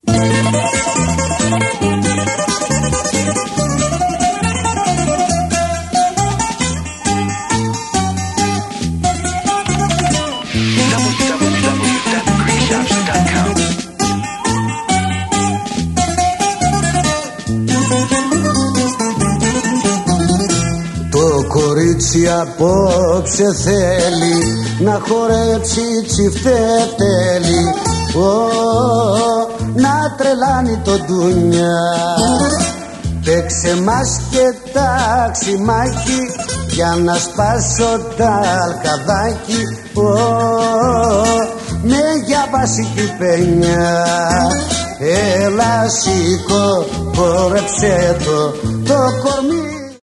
Το κορίτσι απόψε θέλει να χορέψει τσιφτετέλι, να τρελάνει το ντουνιά. Παίξε μας και ταξιμάκι για να σπάσω τα αλκαδάκι, με για βασική παινιά. Έλα σήκω, χόρεψε το κορμί